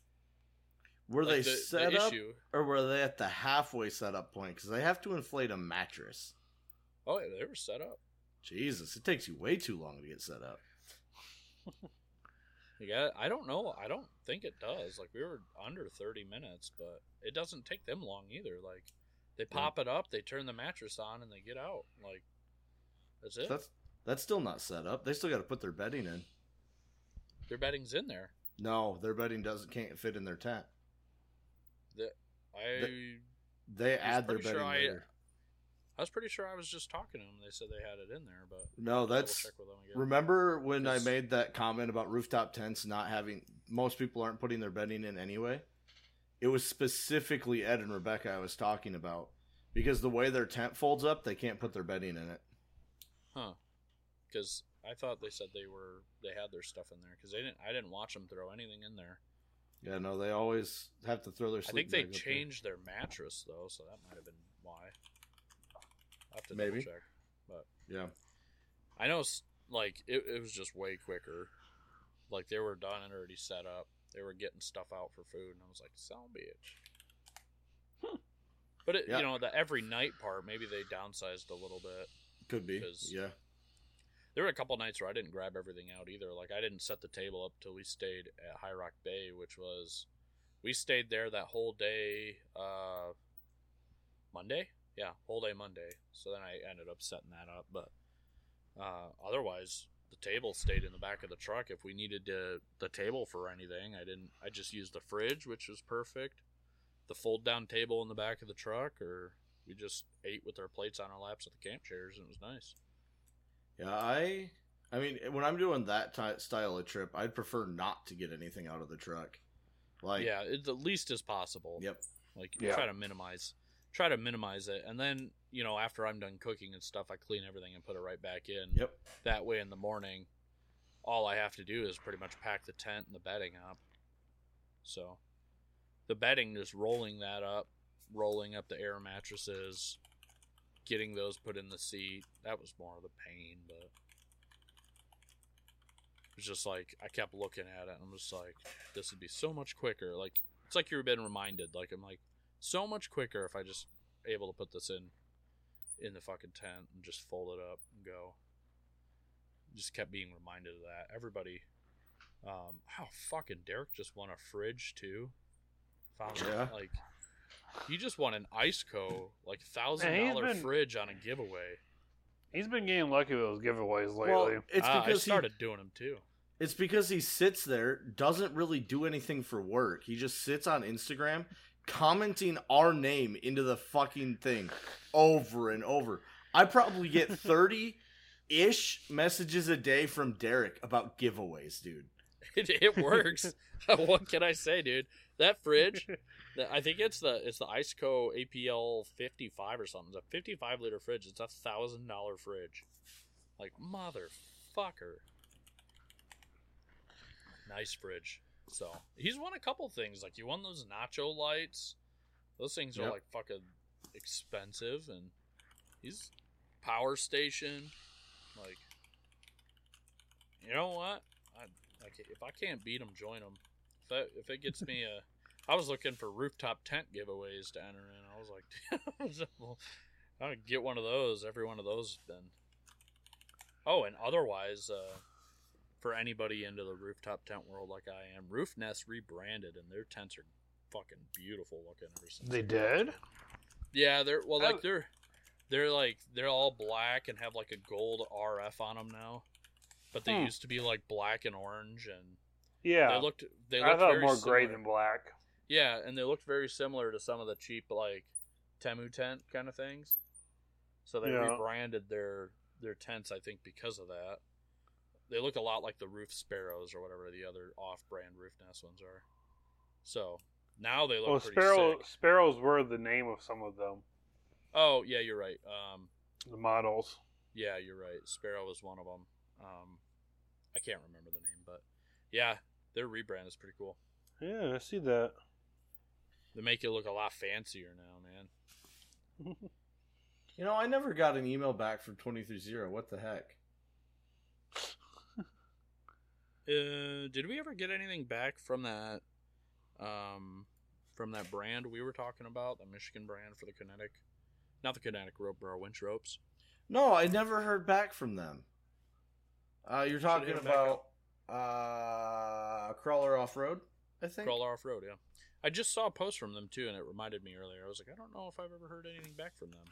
Were like they the, set the up, issue. or were they at the halfway setup point? Because they have to inflate a mattress. Oh, yeah, they were set up. Jesus, it takes you way too long to get set up. Yeah, I don't know. I don't think it does. Like we were under thirty minutes, but it doesn't take them long either. Like they pop it up, they turn the mattress on, and they get out. Like that's it. That's that's still not set up. They still got to put their bedding in. Their bedding's in there. No, their bedding doesn't can't fit in their tent. The, I The- They was add their pretty bedding sure I- later. I was pretty sure I was just talking to them. They said they had it in there, but No, I'll that's double check with them again. remember when I Yes. made that comment about rooftop tents not having most people aren't putting their bedding in anyway. It was specifically Ed and Rebecca I was talking about because the way their tent folds up, they can't put their bedding in it. Huh? Because I thought they said they were they had their stuff in there because they didn't. I didn't watch them throw anything in there. Yeah, no, they always have to throw their. I think sleeping they bag up there. changed their mattress though, so that might have been why. I'll have to Maybe. double check. But Yeah, I know, s- like it, it was just way quicker. Like they were done and already set up. They were getting stuff out for food, and I was like, "Son of a bitch." But it, Yeah. you know, the every night part, maybe they downsized a little bit. could be. 'Cause- Yeah, There were a couple nights where I didn't grab everything out either. Like I didn't set the table up till we stayed at High Rock Bay, which was we stayed there that whole day. Uh, Monday, yeah, whole day Monday. So then I ended up setting that up, but uh, otherwise the table stayed in the back of the truck. If we needed to, the table for anything, I didn't. I just used the fridge, which was perfect. The fold down table in the back of the truck, or we just ate with our plates on our laps at the camp chairs, and it was nice. yeah. I, I mean, when I'm doing that ty- style of trip, I'd prefer not to get anything out of the truck. Like, yeah, it, the least as possible. Yep. Like you Yeah. try to minimize, try to minimize it. And then, you know, after I'm done cooking and stuff, I clean everything and put it right back in. Yep. That way in the morning, all I have to do is pretty much pack the tent and the bedding up. So the bedding, just rolling that up, rolling up the air mattresses, getting those put in the seat, that was more of the pain, but it was just like, I kept looking at it and I'm just like, this would be so much quicker. Like, it's like you've been reminded, like, I'm like, so much quicker if I just able to put this in in the fucking tent and just fold it up and go. Just kept being reminded of that. Everybody, um, how fucking Derek just won a fridge too. Found Yeah. it, like, he just won an Iceco like thousand Man, he's dollar been- fridge on a giveaway. He's been getting lucky with those giveaways lately. Well, it's Ah, I because he started doing them too. It's because he sits there, doesn't really do anything for work. He just sits on Instagram commenting our name into the fucking thing over and over. I probably get thirty-ish messages a day from Derek about giveaways, dude. It, it works. What can I say, dude? That fridge, the, I think it's the it's the Iceco A P L fifty-five or something. It's a fifty-five liter fridge. It's a thousand dollar fridge. Like, motherfucker. Nice fridge. So he's won a couple things. Like, he won those nacho lights. Those things are Yep. like fucking expensive, and he's Power Station. Like, you know what? I like if I can't beat him, join him. If that, if it gets me a, I was looking for rooftop tent giveaways to enter in. I was like, well, I would get one of those. Every one of those has been. Oh, and otherwise, uh, for anybody into the rooftop tent world like I am, Roof Nest rebranded, and their tents are fucking beautiful looking ever since. They did? Yeah, they're well, like Oh. they're they're like they're all black and have like a gold R F on them now, but they Hmm. used to be like black and orange, and Yeah. they looked they I looked thought very more similar. gray than black. Yeah, and they looked very similar to some of the cheap like Temu tent kind of things. So they Yeah. rebranded their their tents, I think, because of that. They look a lot like the Roof Sparrows or whatever the other off-brand Roof Nest ones are. So now they look Well, pretty sparrow sick. sparrows were the name of some of them, Oh yeah, you're right. Um, the models. yeah, you're right. Sparrow was one of them. Um, I can't remember the name, but yeah, their rebrand is pretty cool. Yeah, I see that. Hmm. They make it look a lot fancier now, man. You know, I never got an email back from twenty-three zero. What the heck? Uh, did we ever get anything back from that? Um, from that brand we were talking about, the Michigan brand for the Kinetic, not the Kinetic rope, but our winch ropes. No, I never heard back from them. Uh, you're talking hit 'em back about uh, Crawler Off Road, I think? Crawler Off Road, yeah. I just saw a post from them too, and it reminded me earlier. I was like, I don't know if I've ever heard anything back from them.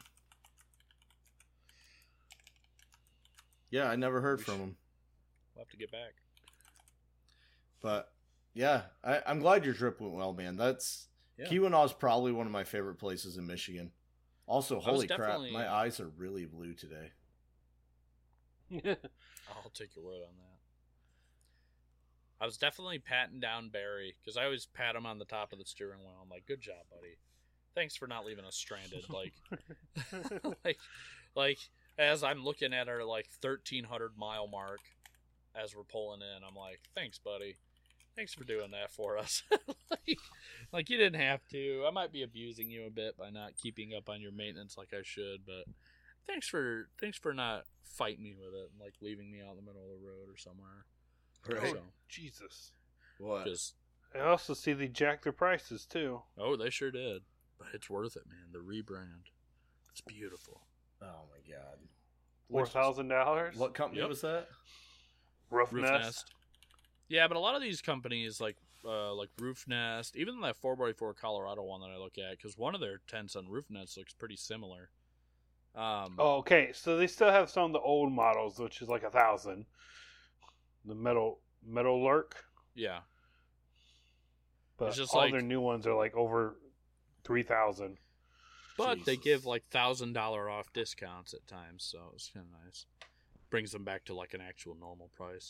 Yeah, I never heard We from should- them. We'll have to get back. But yeah, I, I'm glad your trip went well, man. That's Yeah. Keweenaw is probably one of my favorite places in Michigan. Also, was holy crap, definitely- my eyes are really blue today. I'll take your word on that. I was definitely patting down Barry because I always pat him on the top of the steering wheel. I'm like, "Good job, buddy. Thanks for not leaving us stranded." Like, like, like as I'm looking at our like thirteen hundred mile mark as we're pulling in, I'm like, "Thanks, buddy. Thanks for doing that for us." like, like you didn't have to. I might be abusing you a bit by not keeping up on your maintenance like I should, but thanks for thanks for not fighting me with it and like leaving me out in the middle of the road or somewhere. Right? So, Jesus. What? just I also see they jacked their prices too. oh, they sure did, but it's worth it, man. The rebrand, it's beautiful. Oh my god. Four Which- thousand dollars. What company Yep. was that? Roof, Roof Nest. Nest. Yeah, but a lot of these companies like uh, like Roof Nest, even that four by four Colorado one that I look at, because one of their tents on Roof Nest looks pretty similar. Um, Oh, okay. So they still have some of the old models, which is like a thousand. The metal metal lurk, yeah, but It's just all like- their new ones are like over three thousand. but they Jesus. give like thousand dollar off discounts at times, so it's kind of nice. Brings them back to like an actual normal price.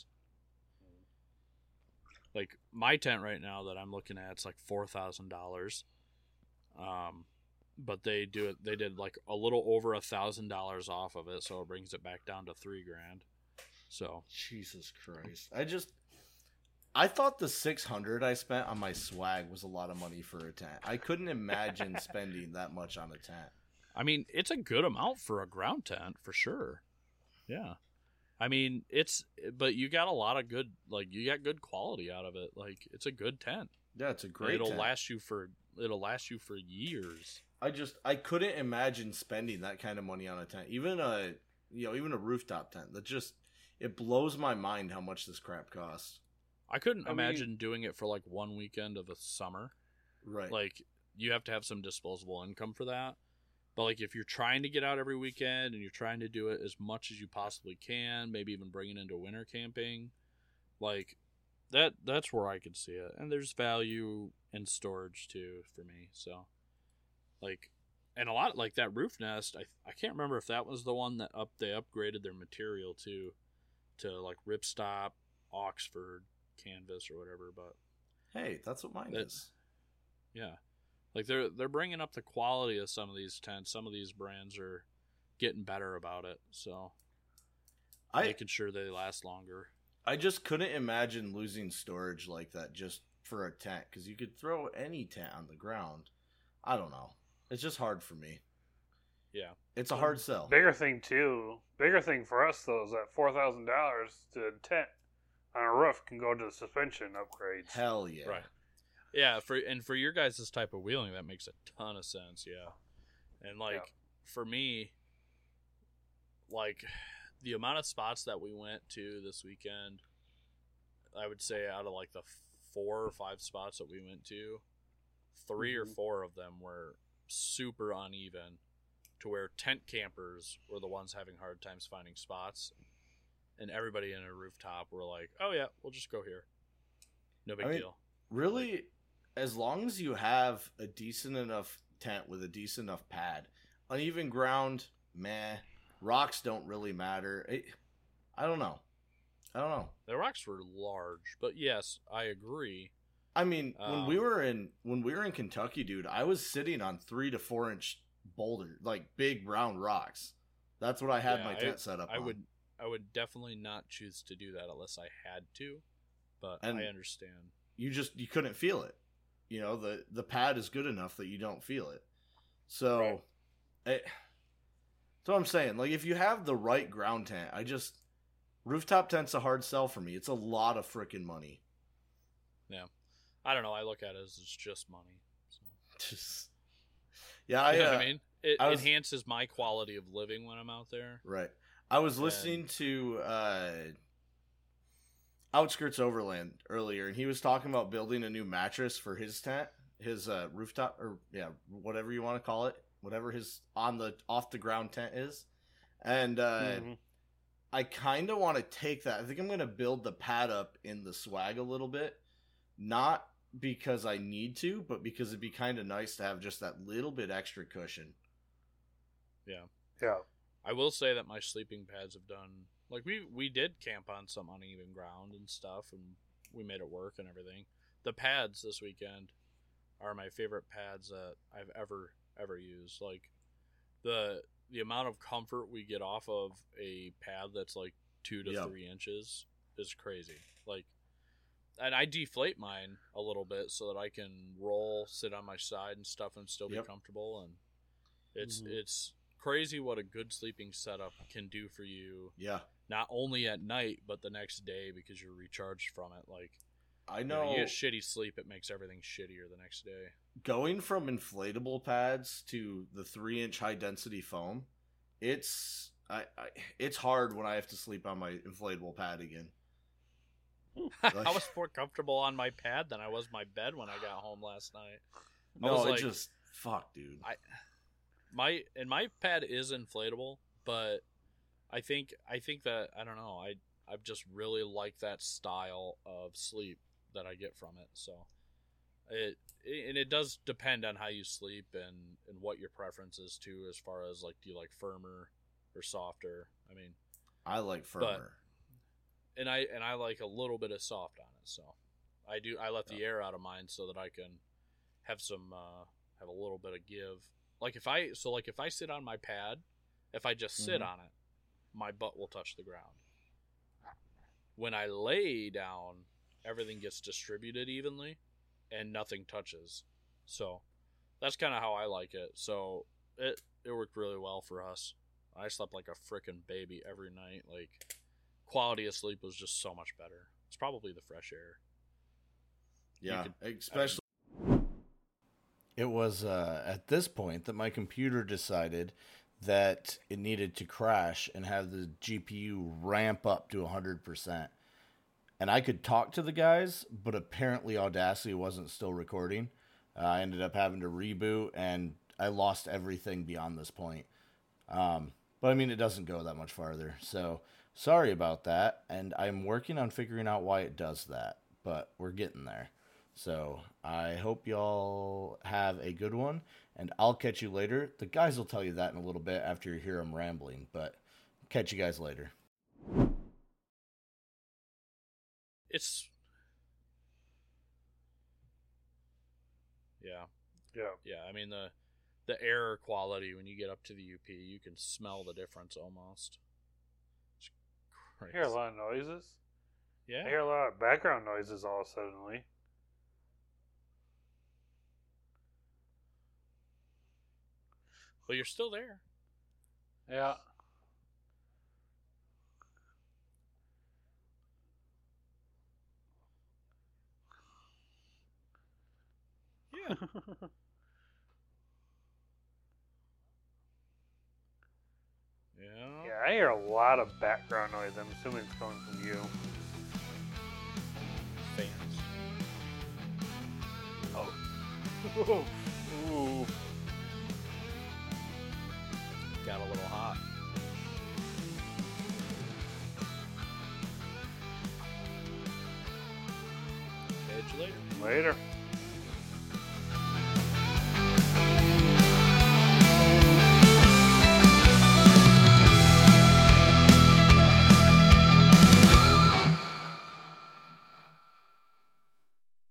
Like my tent right now that I'm looking at, it's like four thousand dollars. Um, but they do it. They did like a little over a thousand dollars off of it, so it brings it back down to three grand. So Jesus Christ! I just, I thought the six hundred I spent on my swag was a lot of money for a tent. I couldn't imagine spending that much on a tent. I mean, it's a good amount for a ground tent for sure. Yeah. I mean, it's, but you got a lot of good, like, you got good quality out of it. Like, it's a good tent. Yeah, it's a great It'll tent. last you for, it'll last you for years. I just, I couldn't imagine spending that kind of money on a tent. Even a, you know, even a rooftop tent. That just, it blows my mind how much this crap costs. I couldn't I imagine mean- doing it for, like, one weekend of a summer. Right. Like, you have to have some disposable income for that. But, like, if you're trying to get out every weekend and you're trying to do it as much as you possibly can, maybe even bring it into winter camping, like, that that's where I could see it. And there's value in storage, too, for me. So, like, and a lot, like, that roof nest, I I can't remember if that was the one that up they upgraded their material to, to, like, ripstop, Oxford, canvas, or whatever, but... Hey, that's what mine That- is. Yeah. Like they're they're bringing up the quality of some of these tents. Some of these brands are getting better about it, so I making sure they last longer. I just couldn't imagine losing storage like that just for a tent, because you could throw any tent on the ground. I don't know. It's just hard for me. Yeah. It's a hard sell. Bigger thing too. Bigger thing for us though is that four thousand dollars to a tent on a roof can go to the suspension upgrades. Hell yeah. Right. Yeah, for and for your guys' this type of wheeling, that makes a ton of sense, yeah. And like Yeah. for me, like the amount of spots that we went to this weekend, I would say out of like the four or five spots that we went to, three or Mhm. four of them were super uneven, to where tent campers were the ones having hard times finding spots, and everybody in a rooftop were like, "Oh yeah, we'll just go here, no big I mean, deal." Really, as long as you have a decent enough tent with a decent enough pad, uneven ground, meh. Rocks don't really matter. It, I don't know. I don't know. The rocks were large, but yes, I agree. I mean, when we Um, were in when we were in Kentucky, dude, I was sitting on three to four inch boulder, like big round rocks. That's what I had Yeah, my I- tent set up I on. would I would definitely not choose to do that unless I had to, but And- I understand. You just you couldn't feel it. You know, the the pad is good enough that you don't feel it. So, Right. it, that's what I'm saying. Like, if you have the right ground tent, I just rooftop tent's a hard sell for me. It's a lot of freaking money. I don't know. I look at it as it's just money. So. Just yeah, I, You know uh, what I mean? It I was- enhances my quality of living when I'm out there. right. I was And- listening to uh, Outskirts Overland earlier, and he was talking about building a new mattress for his tent, his uh, rooftop, or yeah, whatever you want to call it, whatever his on the off the ground tent is. And uh, Mhm. I kind of want to take that. I think I'm going to build the pad up in the swag a little bit, not because I need to, but because it'd be kind of nice to have just that little bit extra cushion. Yeah. Yeah. I will say that my sleeping pads have done like we we did camp on some uneven ground and stuff, and we made it work and everything. The pads this weekend are my favorite pads that I've ever ever used. Like the the amount of comfort we get off of a pad that's like two to Yep. three inches is crazy. Like, and I deflate mine a little bit so that I can roll, sit on my side and stuff, and still be Yep. comfortable. And it's Mhm. it's crazy what a good sleeping setup can do for you, Yeah, not only at night but the next day, because you're recharged from it. Like, I you know, know. you get shitty sleep, it makes everything shittier the next day. Going from inflatable pads to the three inch high density foam, it's I, I it's hard when I have to sleep on my inflatable pad again. I was more comfortable on my pad than I was my bed when I got home last night. I No, was it like- just fuck, dude. I my and my pad is inflatable, but I think I think that I don't know. I I've just really like that style of sleep that I get from it. So it and it does depend on how you sleep and and what your preference is too, as far as like, do you like firmer or softer? I mean, I like firmer. and I and I like a little bit of soft on it. So I do I let the air out of mine so that I can have some uh, have a little bit of give like if I so like if I sit on my pad, if I just sit Mhm. on it, my butt will touch the ground. When I lay down, everything gets distributed evenly and nothing touches. So that's kind of how I like it. So it it worked really well for us. I slept like a freaking baby every night. Like, quality of sleep was just so much better. It's probably the fresh air. Yeah, could- especially. It was uh, at this point that my computer decided that it needed to crash and have the G P U ramp up to one hundred percent. And I could talk to the guys, but apparently Audacity wasn't still recording. Uh, I ended up having to reboot, and I lost everything beyond this point. Um, but I mean, it doesn't go that much farther. So sorry about that. And I'm working on figuring out why it does that, but we're getting there. So I hope y'all have a good one, and I'll catch you later. The guys will tell you that in a little bit after you hear them rambling, but catch you guys later. It's yeah, Yeah. yeah. I mean the the air quality when you get up to the U P, you can smell the difference almost. It's I crazy. hear a lot of noises. Yeah. I hear a lot of background noises all suddenly. Well, you're still there. Yeah. Yeah. Yeah. Yeah, I hear a lot of background noise. I'm assuming it's coming from you. Fans. Oh. Ooh. Got a little hot. Catch you later. Later.